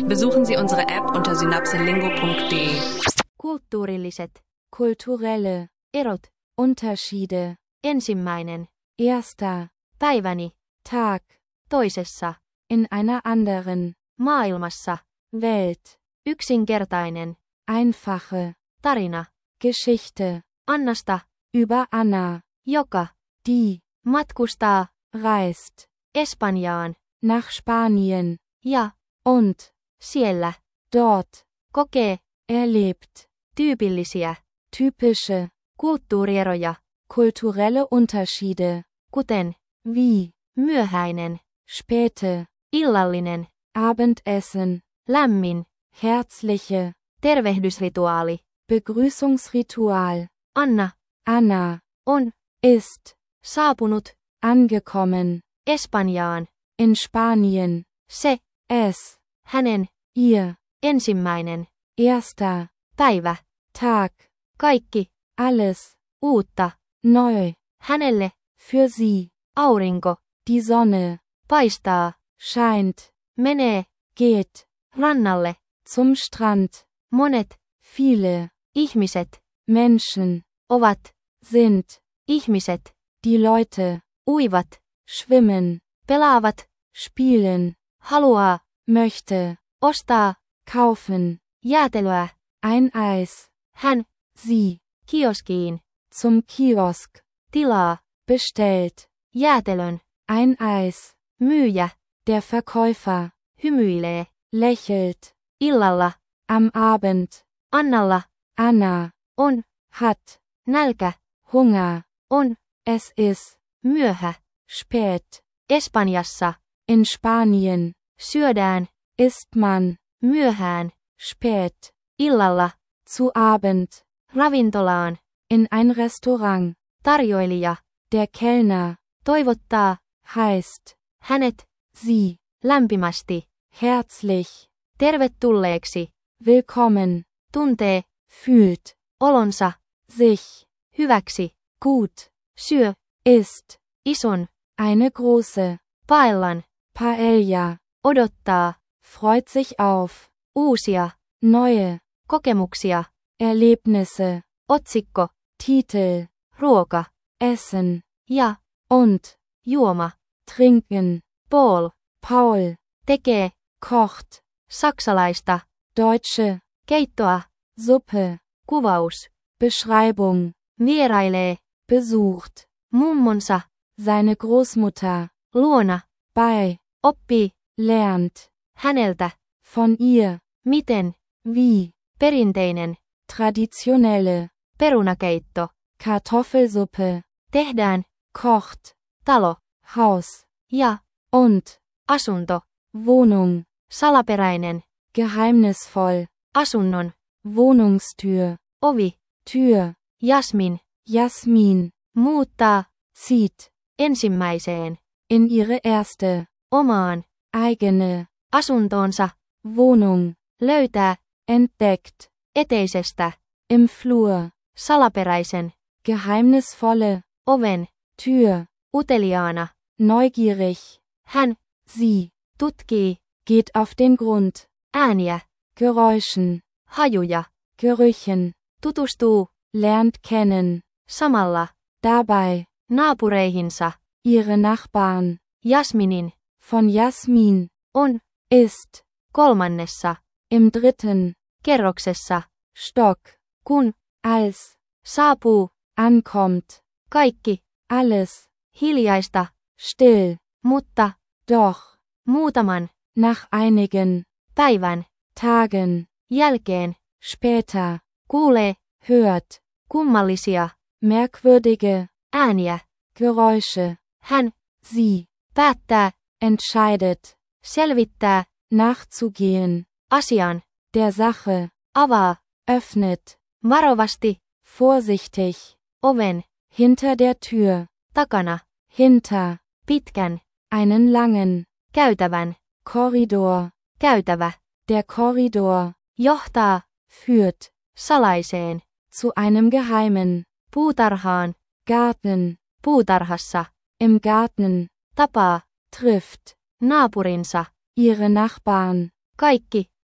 Besuchen Sie unsere App unter synapselingo.de. Kulttuurilliset, kulturelle, erot, Unterschiede, ensimmäinen, erster, päiväni, Tag, toisessa, in einer anderen, maailmassa, Welt, yksinkertainen, einfache, tarina, Geschichte, Annasta, über Anna, joka, die, matkustaa, reist, Espanjaan, nach Spanien, ja, und, siellä, dort, kokee, erlebt, tyypillisiä, typische, kulttuurieroja, kulturelle Unterschiede, kuten, wie, myöhäinen, späte, illallinen, Abendessen, lämmin, herzliche, tervehdysrituaali, Begrüßungsritual, Anna, Anna, on, ist, saapunut, angekommen, Espanjaan, in Spanien, se, es, hänen, ihr, ensimmäinen, erster, päivä, Tag, kaikki, alles, uutta, neu, hänelle, für sie, aurinko, die Sonne, paistaa, scheint, menee, geht, rannalle, zum Strand, monet, viele, ihmiset, Menschen, ovat, sind, ihmiset, die Leute, uivat, schwimmen, pelaavat, spielen, haluaa, möchte, ostaa, kaufen, jäätelöä, ein Eis, hän, sie, kioskiin, zum Kiosk, tilaa, bestellt, jäätelön, ein Eis, myyjä, der Verkäufer, hymyilee, lächelt, illalla, am Abend, Annalla, Anna, on, hat, nälkä, Hunger, on, es ist, myöhä, spät, Espanjassa, in Spanien, syödään, isst man, myöhään, spät, illalla, zu Abend, ravintolaan, in ein Restaurant, tarjoilija, der Kellner, toivottaa, heißt, hänet, sie, lämpimästi, herzlich, tervetulleeksi, willkommen, tuntee, fühlt, olonsa, sich, hyväksi, gut, syö, isst, ison, eine große, paellan, Paella, odottaa, freut sich auf, uusia, neue, kokemuksia, Erlebnisse, otsikko, Titel, ruoka, Essen, ja, und, juoma, trinken, Paul, Paul, tekee, kocht, saksalaista, deutsche, keittoa, Suppe, kuvaus, Beschreibung, vierailee, besucht, mummonsa, seine Großmutter, luona, bei, oppii, lernt, häneltä, von ihr, miten, wie, perinteinen, traditionelle, perunakeitto, Kartoffelsuppe, tehdään, kocht, talo, Haus, ja, und, asunto, Wohnung, salaperäinen, geheimnisvoll, asunnon, Wohnungstür, ovi, Tür, Jasmin, Jasmin, muuttaa, zieht, ensimmäiseen, in ihre erste, omaan, eigene, asuntoonsa, Wohnung, löytää, entdeckt, eteisestä, im Flur, salaperäisen, geheimnisvolle, oven, Tür, uteliaana, neugierig, hän, sie, tutkii, geht auf den Grund, ääniä, Geräuschen, hajuja, Gerüchen, tutustuu, lernt kennen, samalla, dabei, naapureihinsa, ihre Nachbarn, Jasminin, von Jasmin, on, ist, kolmannessa, im dritten, kerroksessa, Stock, kun, als, saapuu, ankommt, kaikki, alles, hiljaista, still, mutta, doch, muutaman, nach einigen, päivän, Tagen, jälkeen, später, kuulee, hört, kummallisia, merkwürdige, ääniä, Geräusche, hän, sie, päättää, entscheidet, selvittää, nachzugehen, asian, der Sache, avaa, öffnet, varovasti, vorsichtig, oven, hinter der Tür, takana, hinter, pitkän, einen langen, käytävän, Korridor, käytävä, der Korridor, johtaa, führt, salaiseen, zu einem geheimen, puutarhaan, Garten, puutarhassa, im Garten, tapaa, trifft, naapurinsa, ihre Nachbarn, kaikki,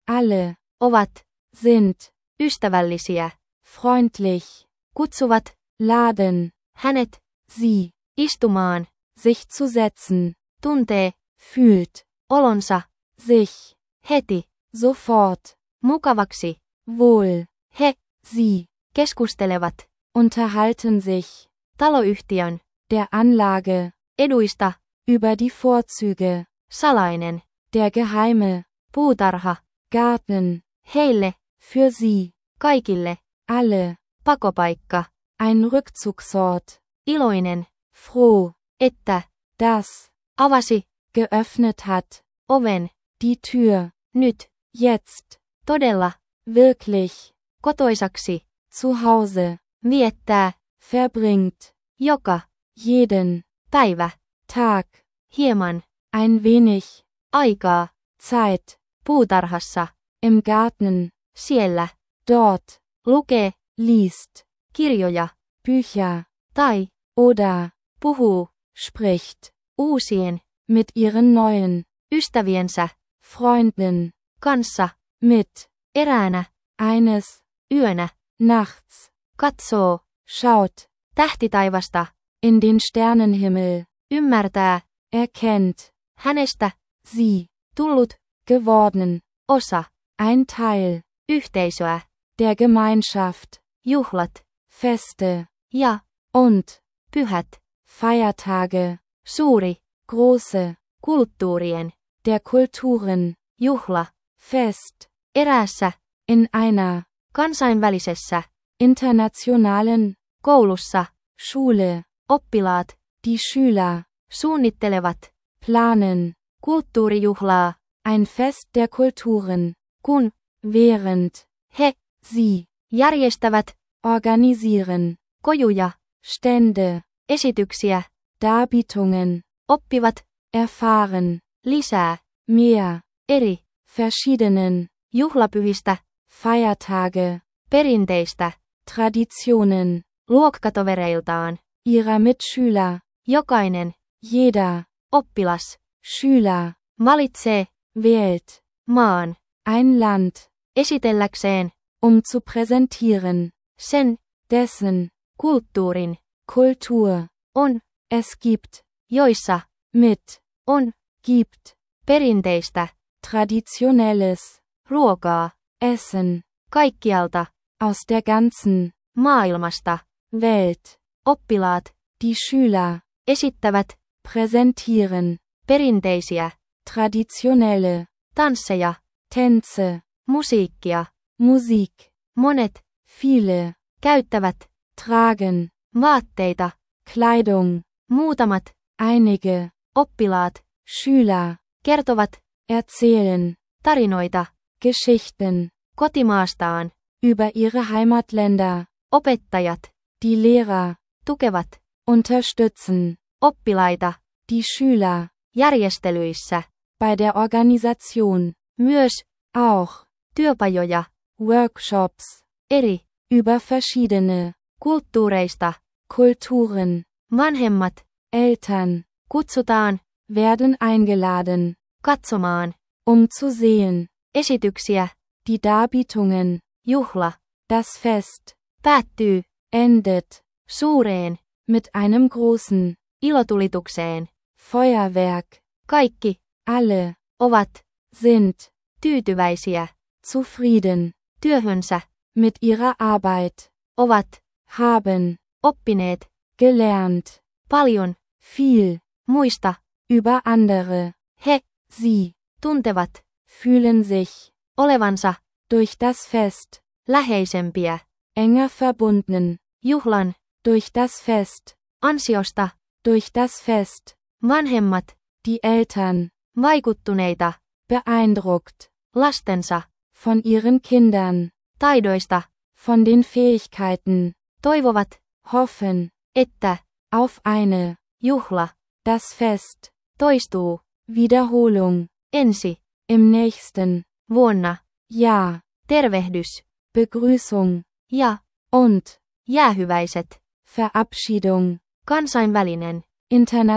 alle, ovat, sind, ystävällisiä, freundlich, kutsuvat, laden, hänet, sie, istumaan, sich zu setzen, tuntee, fühlt, olonsa, sich, heti, sofort, mukavaksi, wohl, he, sie, keskustelevat, unterhalten sich, taloyhtiön, der Anlage, eduista, über die Vorzüge, salainen, der geheime, puutarha, Garten, heille, für sie, kaikille, alle, pakopaikka, ein Rückzugsort, iloinen, froh, että, das, avasi, geöffnet hat, oven, die Tür, nyt, jetzt, todella, wirklich, kotoisaksi, zu Hause, viettää, verbringt, joka, jeden, päivä, Tag, hieman, ein wenig, aikaa, Zeit, puutarhassa, im Garten, siellä, dort, lukee, liest, kirjoja, Bücher, tai, oder, puhuu, spricht, uusien, mit ihren neuen, ystäviensä, Freunden, kanssa, mit, eräänä, eines, yönä, nachts, katsoo, schaut, tähtitaivasta, in den Sternenhimmel, ymmärtää, erkennt, hänestä, sie, tullut, geworden, osa, ein Teil, yhteisöä, der Gemeinschaft, juhlat, Feste, ja, und, pyhät, Feiertage, suuri, große, kulttuurien, der Kulturen, juhla, Fest, eräässä, in einer, kansainvälisessä, internationalen, koulussa, Schule, oppilaat, die Schüler, suunnittelevat, planen, kulttuurijuhlaa, ein Fest der Kulturen, kun, während, he, sie, järjestävät, organisieren, kojuja, Stände, esityksiä, Darbietungen, oppivat, erfahren, lisää, mehr, eri, verschiedenen, juhlapyhistä, Feiertage, perinteistä, Traditionen, luokkatovereiltaan, ihrer Mitschüler, jokainen, jeder, oppilas, Schüler, valitsee, wählt, maan, ein Land, esitelläkseen, zu präsentieren, sen, dessen, kulttuurin, Kultur, on, es gibt, joissa, mit, on, gibt, perinteistä, traditionelles, ruokaa, Essen, kaikkialta, aus der ganzen, maailmasta, Welt, oppilaat, die Schüler, esittävät, präsentieren, perinteisiä, traditionelle, tansseja, Tänze, musiikkia, Musik, monet, viele, käyttävät, tragen, vaatteita, Kleidung, muutamat, einige, oppilaat, Schüler, kertovat, erzählen, tarinoita, Geschichten, kotimaastaan, über ihre Heimatländer, opettajat, die Lehrer, tukevat, unterstützen, oppilaita, die Schüler, järjestelyissä, bei der Organisation, myös, auch, työpajoja, Workshops, eri, über verschiedene, kulttuureista, Kulturen, vanhemmat, Eltern, kutsutaan, werden eingeladen, katsomaan, zu sehen, esityksiä, die Darbietungen, juhla, das Fest, päättyy, endet, suureen, mit einem großen, ilotulitukseen, Feuerwerk, kaikki, alle, ovat, sind, tyytyväisiä, zufrieden, työhönsä, mit ihrer Arbeit, ovat, haben, oppineet, gelernt, paljon, viel, muista, über andere, he, sie, tuntevat, fühlen sich, olevansa, durch das Fest, läheisempiä, enger verbunden, juhlan, durch das Fest, ansiosta, durch das Fest, vanhemmat, die Eltern, vaikuttuneita, beeindruckt, lastensa, von ihren Kindern, taidoista, von den Fähigkeiten, toivovat, hoffen, että, auf eine, juhla, das Fest, toistuu, Wiederholung, ensi, im nächsten, vuonna, Jahr, tervehdys, Begrüßung, ja, und, jäähyväiset, Verabschiedung, kansainvälinen,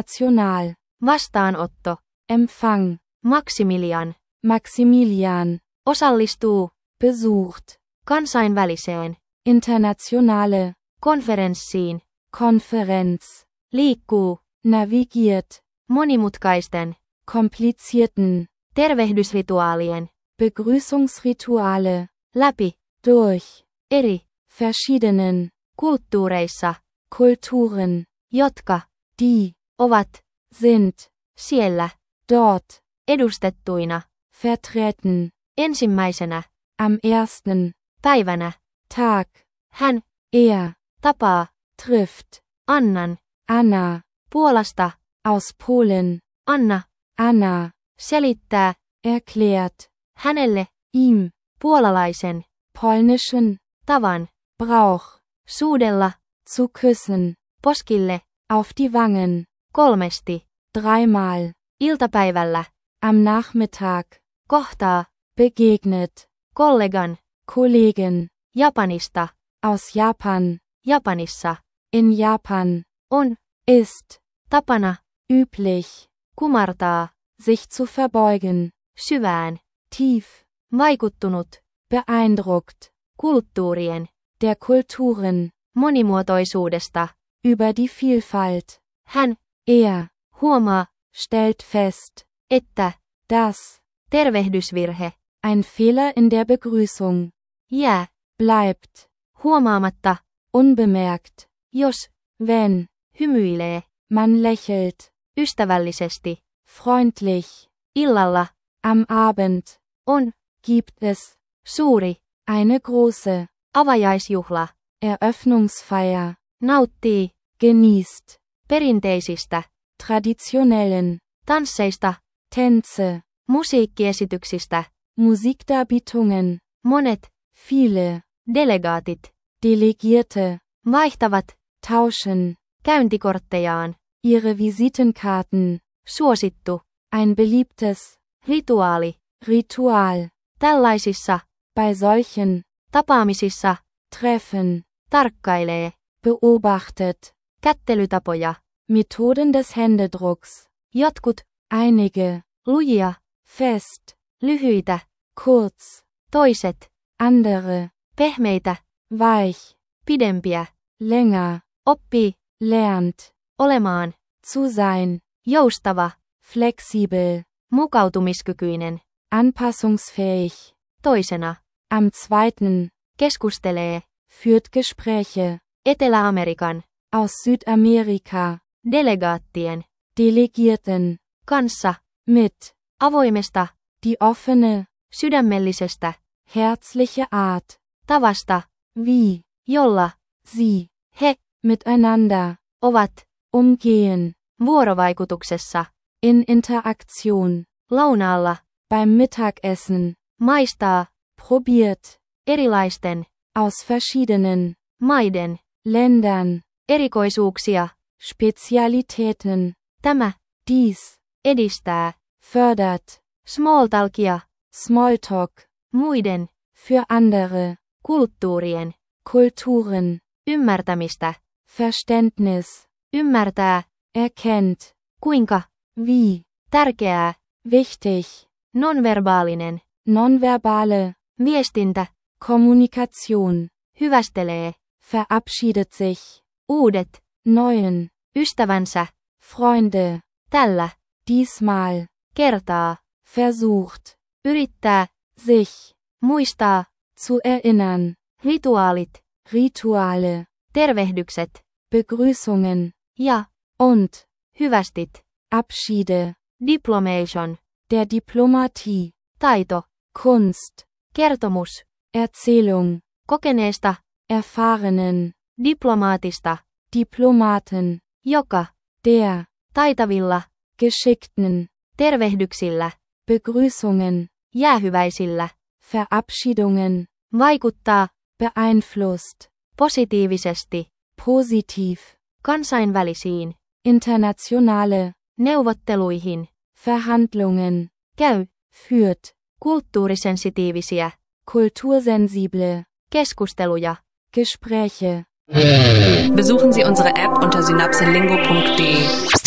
international, vastaanotto, Empfang, Maximilian, Maximilian, Osallistuu. besucht, Kansainväliseen. internationale, Konferenssiin. Konferenz, Liikkuu. navigiert, Monimutkaisten. komplizierten, Tervehdysrituaalien. Begrüßungsrituale, Läpi. durch, Eri. verschiedenen, Kulttuureissa. Kulturen, Jotka. die, Ovat. sind, Siellä. dort, Edustettuina. vertreten, Ensimmäisenä. am ersten, Päivänä. Tag, Hän. er, Tapaa. trifft, Annan. Anna, Puolasta. aus Polen, Anna. Anna, Selittää. erklärt, Hänelle. ihm, Puolalaisen. polnischen, Tavan. Brauch, Suudella. zu küssen, Poskille. auf die Wangen, 3. dreimal, Iltapäivällä. am Nachmittag, Kohtaa. begegnet, Kollegan. Kollegen, Japanista. aus Japan, Japanissa. in Japan, On. ist, Tapana. üblich, Kumartaa. sich zu verbeugen, Syvään. tief, Vaikuttunut. beeindruckt, Kulttuurien. der Kulturen, Monimuotoisuudesta. über die Vielfalt, Hän. er, Huomaa. stellt fest, Että. dass, Tervehdysvirhe. ein Fehler in der Begrüßung, Jää. bleibt, Huomaamatta. unbemerkt, Jos. wenn, Hymyilee. man lächelt, Ystävällisesti. freundlich, Illalla. am Abend, On. gibt es, Suuri. eine große, Avajaisjuhla. Eröffnungsfeier, Nauttii. genießt, Perinteisistä. traditionellen, Tansseista. Tänze, Musiikkiesityksistä. Musikdarbietungen, Monet. viele, Delegaatit. Delegierte, Vaihtavat. tauschen, Käyntikorttejaan. ihre Visitenkarten, Suosittu. ein beliebtes, Rituaali. Ritual, Tällaisissa. bei solchen, Tapaamisissa. Treffen, Tarkkailee. beobachtet, Kättelytapoja. Methoden des Händedrucks, Jotkut. einige, Lujia. fest, Lyhyitä. kurz, Toiset. andere, Pehmeitä. weich, Pidempiä. länger, Oppii. lernt, Olemaan. zu sein, Joustava. flexibel, Mukautumiskykyinen. anpassungsfähig, Toisena. am zweiten, Keskustelee. führt Gespräche, Etelä-Amerikan. aus Südamerika, Delegaattien. Delegierten, Kanssa. mit, Avoimesta. die offene, Sydämellisestä. herzliche Art, Tavasta. wie, Jolla. sie, He. miteinander, Ovat. umgehen, Vuorovaikutuksessa. in Interaktion, Lounaalla. beim Mittagessen, Maistaa. probiert, Erilaisten. aus verschiedenen, Maiden. Ländern, Erikoisuuksia. Spezialitäten, Tämä. dies, Edistää. fördert, Smalltalkia. Smalltalk, Muiden. für andere, Kulttuurien. Kulturen, Ymmärtämistä. Verständnis, Ymmärtää. erkennt, Kuinka. wie, Tärkeää. wichtig, Nonverbaalinen. nonverbale, Viestintä. Kommunikation, Hyvästelee. verabschiedet sich, Uudet. neuen, Ystävänsä. Freunde, Tällä. diesmal, Kertaa. versucht, Yrittää. sich, Muistaa. zu erinnern, Rituaalit. Rituale, Tervehdykset. Begrüßungen, Ja. und, Hyvästit. Abschiede, Diplomation. der Diplomatie, Taito. Kunst, Kertomus. Erzählung, Kokeneesta. erfahrenen, Diplomaatista. Diplomaten, Joka. der, Taitavilla. geschickten, Tervehdyksillä. Begrüßungen, Jäähyväisillä. Verabschiedungen, Vaikuttaa. beeinflusst, Positiivisesti. positiv, Kansainvälisiin. internationale, Neuvotteluihin. Verhandlungen, Käy. führt, Kulttuurisensitiivisiä. kultursensible, Keskusteluja. Gespräche. Besuchen Sie unsere App unter synapselingo.de.